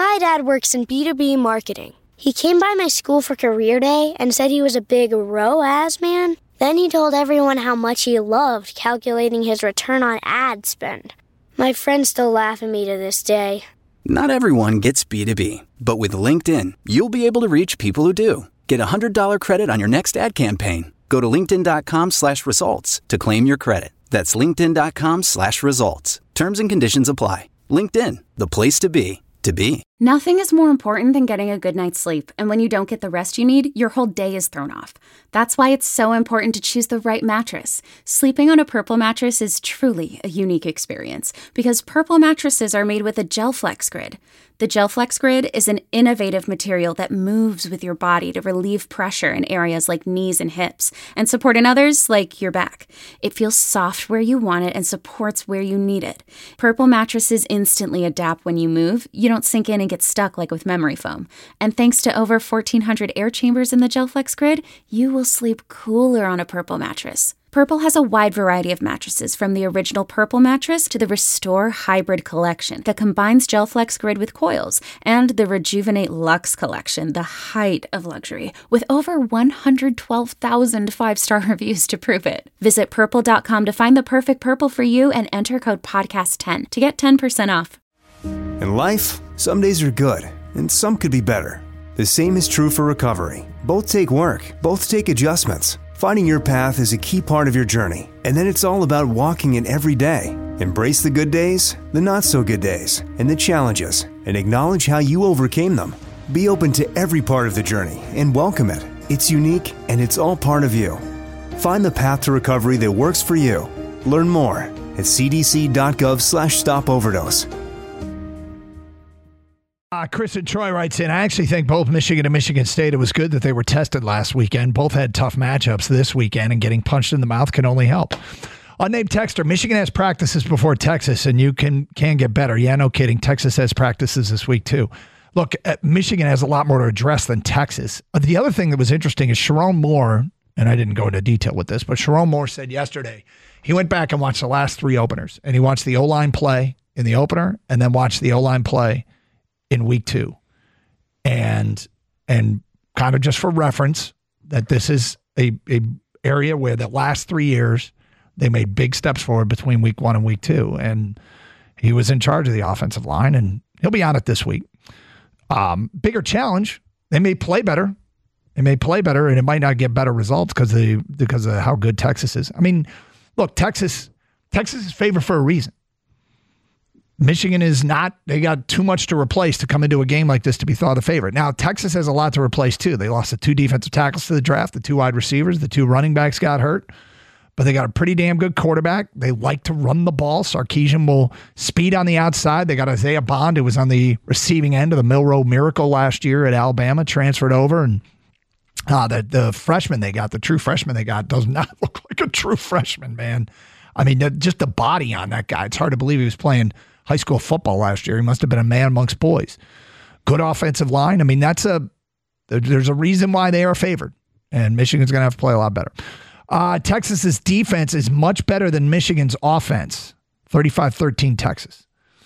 My dad works in B2B marketing. He came by my school for career day and said he was a big ROAS man. Then he told everyone how much he loved calculating his return on ad spend. My friends still laugh at me to this day. Not everyone gets B2B, but with LinkedIn, you'll be able to reach people who do. Get a $100 credit on your next ad campaign. Go to linkedin.com/results to claim your credit. That's linkedin.com/results. Terms and conditions apply. LinkedIn, the place to be, to be. Nothing is more important than getting a good night's sleep, and when you don't get the rest you need, your whole day is thrown off. That's why it's so important to choose the right mattress. Sleeping on a Purple mattress is truly a unique experience, because Purple mattresses are made with a GelFlex Grid. The GelFlex Grid is an innovative material that moves with your body to relieve pressure in areas like knees and hips, and support in others like your back. It feels soft where you want it and supports where you need it. Purple mattresses instantly adapt when you move. You don't sink in and get stuck like with memory foam. And thanks to over 1,400 air chambers in the GelFlex Grid, you will sleep cooler on a Purple mattress. Purple has a wide variety of mattresses, from the original Purple mattress to the Restore Hybrid collection that combines GelFlex Grid with coils, and the Rejuvenate Luxe collection, the height of luxury, with over 112,000 five-star reviews to prove it. Visit Purple.com to find the perfect Purple for you and enter code PODCAST10 to get 10% off. In life, some days are good, and some could be better. The same is true for recovery. Both take work, both take adjustments. Finding your path is a key part of your journey, and then it's all about walking it every day. Embrace the good days, the not-so-good days, and the challenges, and acknowledge how you overcame them. Be open to every part of the journey and welcome it. It's unique, and it's all part of you. Find the path to recovery that works for you. Learn more at cdc.gov/stopoverdose. Chris and Troy writes in, I actually think both Michigan and Michigan State, it was good that they were tested last weekend. Both had tough matchups this weekend, and getting punched in the mouth can only help. Unnamed texter, Michigan has practices before Texas, and you can get better. Yeah, no kidding. Texas has practices this week, too. Look, Michigan has a lot more to address than Texas. The other thing that was interesting is Sharon Moore, and I didn't go into detail with this, but Sharon Moore said yesterday he went back and watched the last three openers, and he watched the O-line play in the opener and then watched the O-line play in week 2. And kind of just for reference, that this is a area where the last 3 years they made big steps forward between week 1 and week 2. And he was in charge of the offensive line, and he'll be on it this week. Bigger challenge. They may play better. And it might not get better results because of how good Texas is. I mean, look, Texas is favored for a reason. Michigan is not. They got too much to replace to come into a game like this to be thought the favorite. Now, Texas has a lot to replace, too. They lost the 2 defensive tackles to the draft, the 2 wide receivers, the 2 running backs got hurt. But they got a pretty damn good quarterback. They like to run the ball. Sarkisian will speed on the outside. They got Isaiah Bond, who was on the receiving end of the Milroe Miracle last year at Alabama, transferred over. And the freshman they got, the true freshman they got, does not look like a true freshman, man. I mean, just the body on that guy. It's hard to believe he was playing high school football last year. He must have been a man amongst boys. Good offensive line. I mean, there's a reason why they are favored, and Michigan's going to have to play a lot better. Texas's defense is much better than Michigan's offense. 35-13 Texas.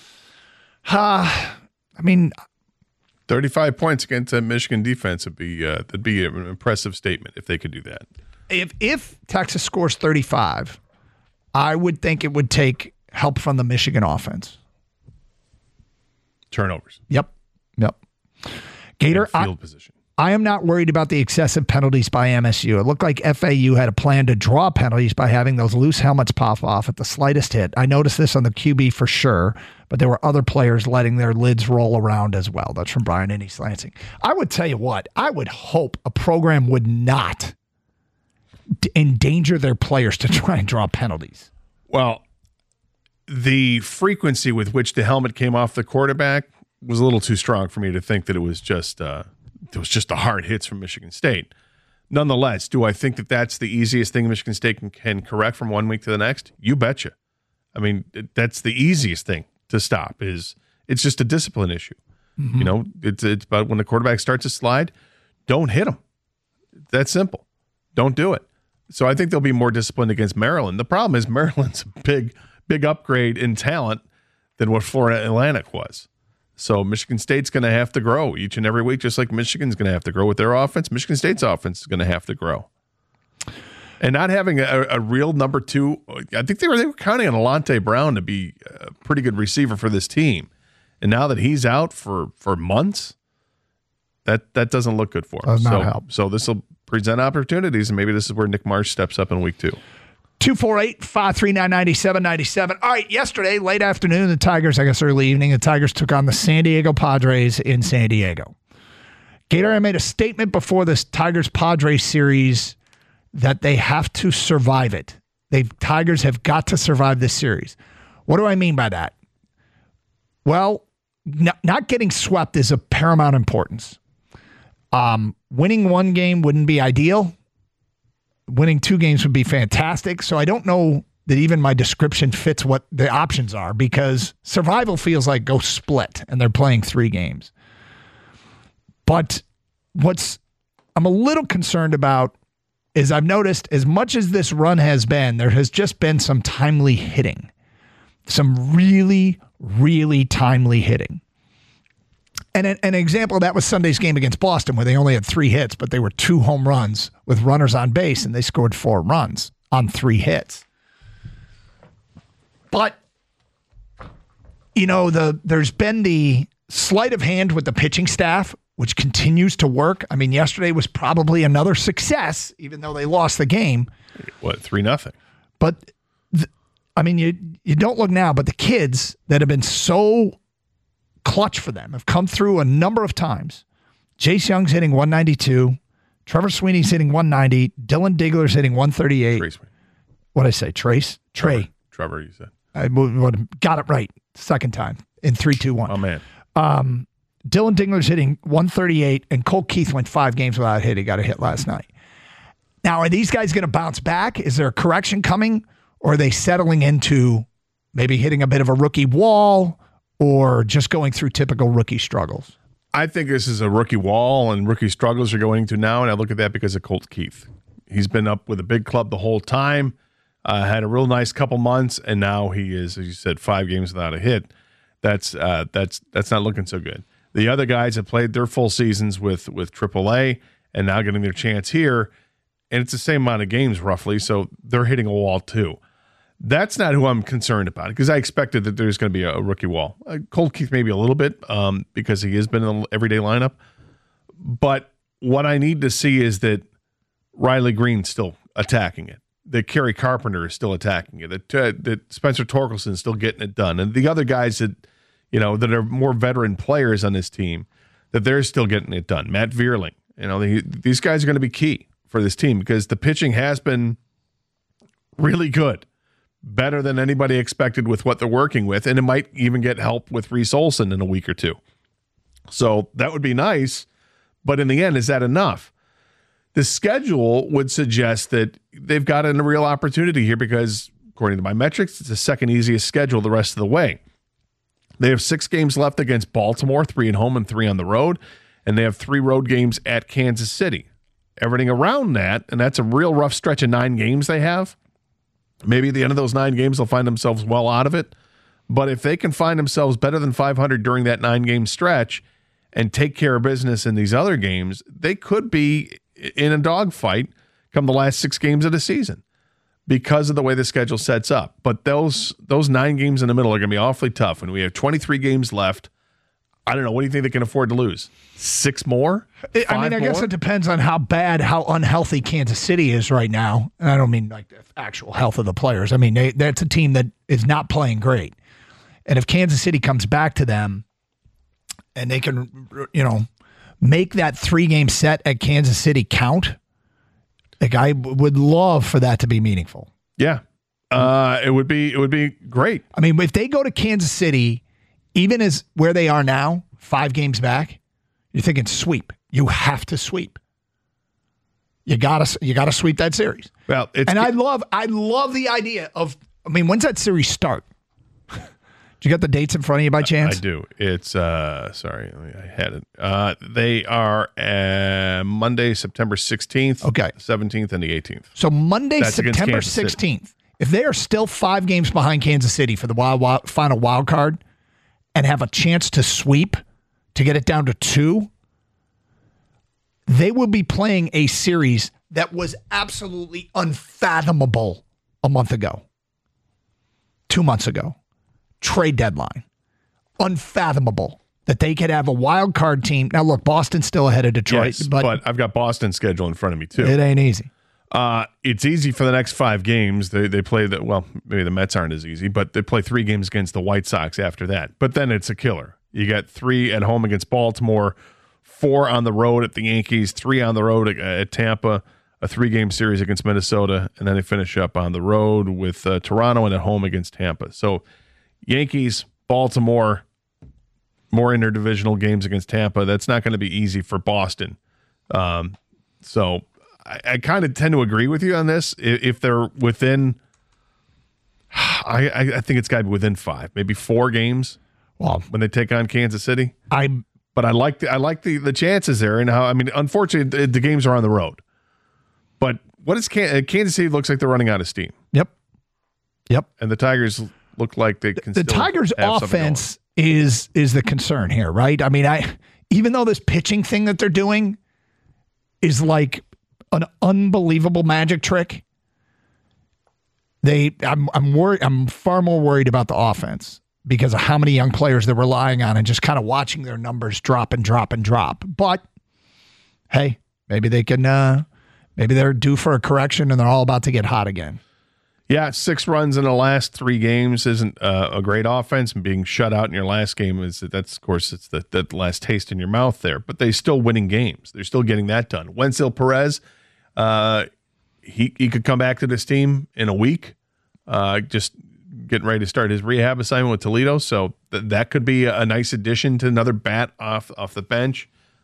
I mean, 35 points against a Michigan defense would be that'd be an impressive statement if they could do that. If Texas scores 35, I would think it would take help from the Michigan offense. Turnovers. Yep. Gator, field position. I am not worried about the excessive penalties by MSU. It looked like FAU had a plan to draw penalties by having those loose helmets pop off at the slightest hit. I noticed this on the QB for sure, but there were other players letting their lids roll around as well. That's from Brian in East Lansing. I would tell you what, I would hope a program would not endanger their players to try and draw penalties. Well, the frequency with which the helmet came off the quarterback was a little too strong for me to think that it was just the hard hits from Michigan State. Nonetheless, do I think that that's the easiest thing Michigan State can correct from one week to the next? You betcha. I mean, that's the easiest thing to stop. It's just a discipline issue. Mm-hmm. You know, it's about when the quarterback starts to slide, don't hit him. That's simple. Don't do it. So I think they'll be more disciplined against Maryland. The problem is Maryland's a big upgrade in talent than what Florida Atlantic was. So Michigan State's going to have to grow each and every week, just like Michigan's going to have to grow with their offense. Michigan State's offense is going to have to grow. And not having a real number two, I think they were counting on Alante Brown to be a pretty good receiver for this team. And now that he's out for months, that doesn't look good for him. Does not help. So this will present opportunities, and maybe this is where Nick Marsh steps up in week 2. 248-539-9797. All right, yesterday, late afternoon, the Tigers, I guess early evening, the Tigers took on the San Diego Padres in San Diego. Gator, I made a statement before this Tigers-Padres series that they have to survive it. Tigers have got to survive this series. What do I mean by that? Well, not getting swept is of paramount importance. Winning one game wouldn't be ideal. Winning 2 games would be fantastic. So I don't know that even my description fits what the options are, because survival feels like go split, and they're playing 3 games. But I'm a little concerned about is I've noticed, as much as this run has been, there has just been some timely hitting. Some really, really timely hitting. And an example of that was Sunday's game against Boston, where they only had 3 hits, but they were 2 home runs with runners on base, and they scored 4 runs on 3 hits. But, there's been the sleight of hand with the pitching staff, which continues to work. I mean, yesterday was probably another success, even though they lost the game. 3-0. But, you don't look now, but the kids that have been so clutch for them have come through a number of times. Jace Young's hitting 192. Trevor Sweeney's hitting 190. Dylan Digler's hitting 138. What did I say? Trey? Trevor, you said. I got it right. Second time in 3-2-1. Oh, man. Dylan Digler's hitting 138, and Cole Keith went 5 games without a hit. He got a hit last night. Now, are these guys going to bounce back? Is there a correction coming? Or are they settling into maybe hitting a bit of a rookie wall, or just going through typical rookie struggles? I think this is a rookie wall, and rookie struggles are going to now, and I look at that because of Colt Keith. He's been up with a big club the whole time, had a real nice couple months, and now he is, as you said, 5 games without a hit. That's not looking so good. The other guys have played their full seasons with AAA, and now getting their chance here, and it's the same amount of games roughly, so they're hitting a wall too. That's not who I'm concerned about, because I expected that there's going to be a rookie wall. Colt Keith maybe a little bit because he has been in the everyday lineup. But what I need to see is that Riley Green's still attacking it, that Kerry Carpenter is still attacking it, that Spencer Torkelson is still getting it done, and the other guys that that are more veteran players on this team, that they're still getting it done. Matt Vierling, these guys are going to be key for this team, because the pitching has been really good. Better than anybody expected with what they're working with, and it might even get help with Reese Olson in a week or 2. So that would be nice, but in the end, is that enough? The schedule would suggest that they've got a real opportunity here, because according to my metrics, it's the second easiest schedule the rest of the way. They have 6 games left against Baltimore, 3 at home and 3 on the road, and they have 3 road games at Kansas City. Everything around that, and that's a real rough stretch of 9 games they have. Maybe at the end of those 9 games, they'll find themselves well out of it. But if they can find themselves better than 500 during that 9-game stretch and take care of business in these other games, they could be in a dogfight come the last 6 games of the season because of the way the schedule sets up. But those 9 games in the middle are going to be awfully tough. When we have 23 games left, I don't know. What do you think they can afford to lose? 6 more? I guess it depends on how unhealthy Kansas City is right now. And I don't mean like the actual health of the players. I mean, that's a team that is not playing great. And if Kansas City comes back to them and they can, make that 3-game set at Kansas City count, like I would love for that to be meaningful. Yeah. It would be great. I mean, if they go to Kansas City, even as where they are now, 5 games back, you're thinking sweep. You have to sweep. You gotta sweep that series. Well, I love the idea of. I mean, when's that series start? Do you got the dates in front of you by chance? I do. It's sorry, I had it. They are Monday, September 16th, okay, 17th, and the 18th. So Monday, September 16th. If they are still 5 games behind Kansas City for the final wild card, and have a chance to sweep, to get it down to 2, they will be playing a series that was absolutely unfathomable a month ago, 2 months ago. Trade deadline. Unfathomable that they could have a wild card team. Now, look, Boston's still ahead of Detroit. Yes, but I've got Boston's schedule in front of me, too. It ain't easy. It's easy for the next 5 games. They play maybe the Mets aren't as easy, but they play 3 games against the White Sox after that. But then it's a killer. You got 3 at home against Baltimore, 4 on the road at the Yankees, 3 on the road at Tampa, a 3-game series against Minnesota, and then they finish up on the road with Toronto and at home against Tampa. So Yankees, Baltimore, more interdivisional games against Tampa. That's not going to be easy for Boston. So I kind of tend to agree with you on this. If they're within, I think it's got to be within 5, maybe 4 games. Well, when they take on Kansas City, but I like the chances there, and how, I mean, unfortunately the games are on the road. But what is Kansas City looks like they're running out of steam. Yep. And the Tigers look like they can. The Tigers' offense is the concern here, right? I mean, even though this pitching thing that they're doing is like an unbelievable magic trick, I'm worried. I'm far more worried about the offense because of how many young players they're relying on and just kind of watching their numbers drop and drop and drop. But hey, maybe they can. Maybe they're due for a correction and they're all about to get hot again. Yeah, 6 runs in the last 3 games isn't a great offense, and being shut out in your last game it's the last taste in your mouth there. But they're still winning games. They're still getting that done. Wenceel Perez, he could come back to this team in a week, just getting ready to start his rehab assignment with Toledo. So that could be a nice addition to another bat off the bench.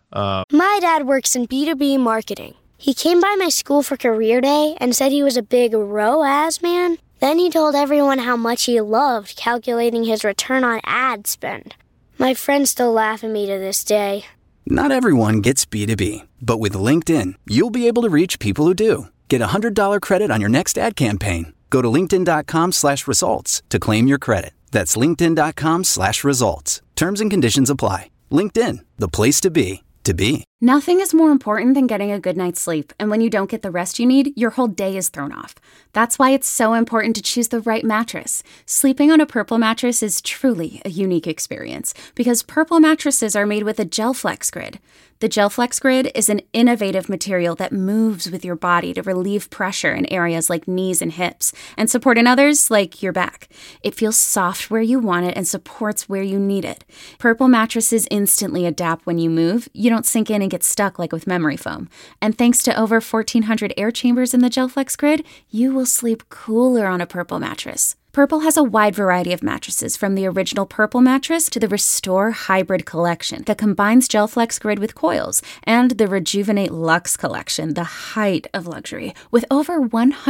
My dad works in B2B marketing. He came by my school for career day and said he was a big ROAS man. Then he told everyone how much he loved calculating his return on ad spend. My friends still laugh at me to this day. Not everyone gets B2B, but with LinkedIn, you'll be able to reach people who do. Get a $100 credit on your next ad campaign. Go to linkedin.com/results to claim your credit. That's linkedin.com/results. Terms and conditions apply. LinkedIn, the place to be. Nothing is more important than getting a good night's sleep, and when you don't get the rest you need, your whole day is thrown off. That's why it's so important to choose the right mattress. Sleeping on a Purple mattress is truly a unique experience, because Purple mattresses are made with a GelFlex Grid. The GelFlex Grid is an innovative material that moves with your body to relieve pressure in areas like knees and hips, and support in others like your back. It feels soft where you want it and supports where you need it. Purple mattresses instantly adapt when you move. You don't sink in and get stuck like with memory foam. And thanks to over 1,400 air chambers in the GelFlex Grid, you will sleep cooler on a Purple mattress. Purple has a wide variety of mattresses, from the original Purple mattress to the Restore Hybrid collection that combines GelFlex Grid with coils, and the Rejuvenate Luxe collection, the height of luxury, with over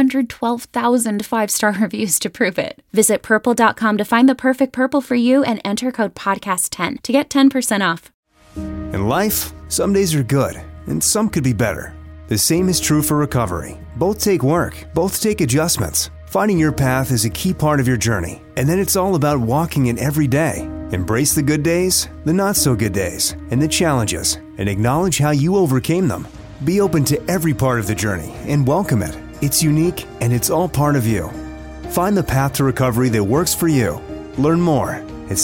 112,000 5-star reviews to prove it. Visit Purple.com to find the perfect Purple for you and enter code PODCAST10 to get 10% off. In life, some days are good, and some could be better. The same is true for recovery. Both take work, both take adjustments. Finding your path is a key part of your journey, and then it's all about walking it every day. Embrace the good days, the not-so-good days, and the challenges, and acknowledge how you overcame them. Be open to every part of the journey and welcome it. It's unique, and it's all part of you. Find the path to recovery that works for you. Learn more at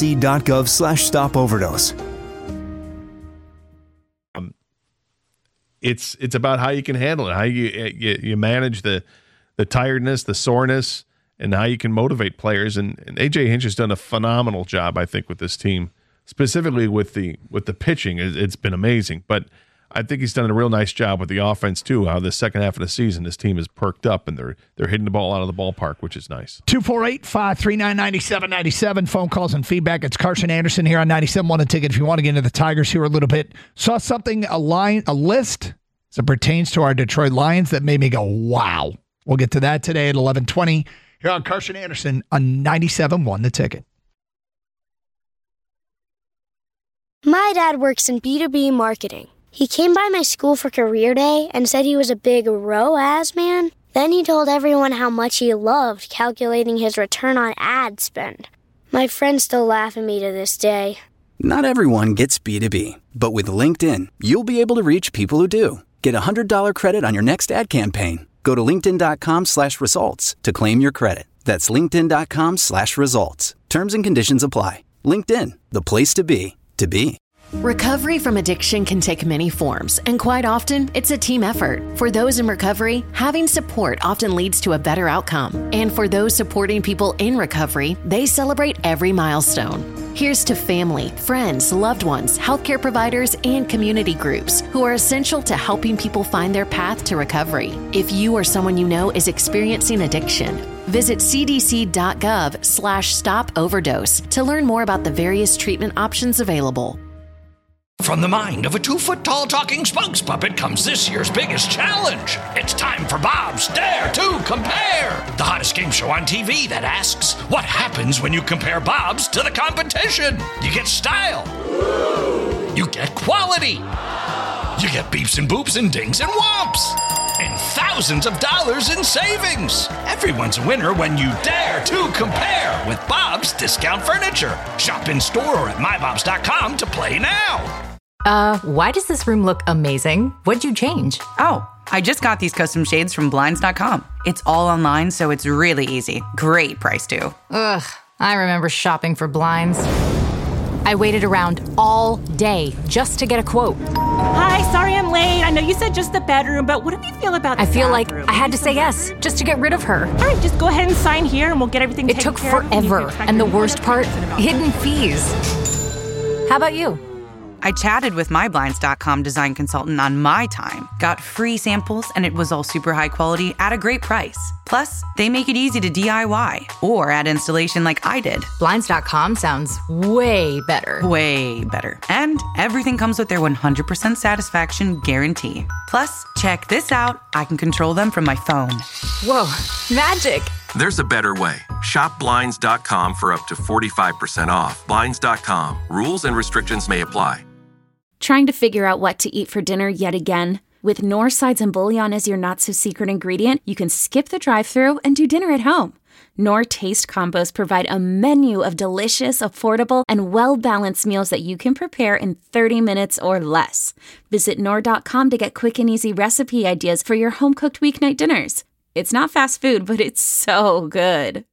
cdc.gov/stopoverdose. It's about how you can handle it, how you manage the tiredness, the soreness, and how you can motivate players. And AJ Hinch has done a phenomenal job, I think, with this team, specifically with the pitching. It's been amazing. But I think he's done a real nice job with the offense too. How the second half of the season, this team is perked up and they're hitting the ball out of the ballpark, which is nice. 248-539-9797. Phone calls and feedback. It's Carson Anderson here on 97.1 The Ticket. If you want to get into the Tigers here a little bit, saw something, a list as it pertains to our Detroit Lions that made me go, wow. We'll get to that today at 11:20 here on Carson Anderson on 97.1 The Ticket. My dad works in B2B marketing. He came by my school for career day and said he was a big ROAS man. Then he told everyone how much he loved calculating his return on ad spend. My friends still laugh at me to this day. Not everyone gets B2B, but with LinkedIn, you'll be able to reach people who do. Get a $100 credit on your next ad campaign. Go to linkedin.com/results to claim your credit. That's linkedin.com/results. Terms and conditions apply. LinkedIn, the place to be, to be. Recovery from addiction can take many forms, and quite often, it's a team effort. For those in recovery, having support often leads to a better outcome. And for those supporting people in recovery, they celebrate every milestone. Here's to family, friends, loved ones, healthcare providers, and community groups who are essential to helping people find their path to recovery. If you or someone you know is experiencing addiction, visit cdc.gov/stop-overdose to learn more about the various treatment options available. From the mind of a 2-foot-tall talking Spugs puppet comes this year's biggest challenge. It's time for Bob's Dare to Compare, the hottest game show on TV that asks, what happens when you compare Bob's to the competition? You get style. You get quality. You get beeps and boops and dings and whomps. And thousands of dollars in savings. Everyone's a winner when you dare to compare with Bob's Discount Furniture. Shop in store or at mybobs.com to play now. Why does this room look amazing? What'd you change? Oh, I just got these custom shades from Blinds.com. It's all online, so it's really easy. Great price, too. Ugh, I remember shopping for blinds. I waited around all day just to get a quote. Hi, sorry I'm late. I know you said just the bedroom, but what do you feel about the I feel bathroom? like I had to say yes just to get rid of her. All right, just go ahead and sign here and we'll get everything It taken took care of. forever, and the worst part, hidden fees. How about you? I chatted with my Blinds.com design consultant on my time, got free samples, and it was all super high quality at a great price. Plus, they make it easy to DIY or add installation like I did. Blinds.com sounds way better. Way better. And everything comes with their 100% satisfaction guarantee. Plus, check this out. I can control them from my phone. Whoa, magic. There's a better way. Shop Blinds.com for up to 45% off. Blinds.com. Rules and restrictions may apply. Trying to figure out what to eat for dinner yet again? With Knorr sides and bouillon as your not-so-secret ingredient, you can skip the drive-thru and do dinner at home. Knorr Taste Combos provide a menu of delicious, affordable, and well-balanced meals that you can prepare in 30 minutes or less. Visit Knorr.com to get quick and easy recipe ideas for your home-cooked weeknight dinners. It's not fast food, but it's so good.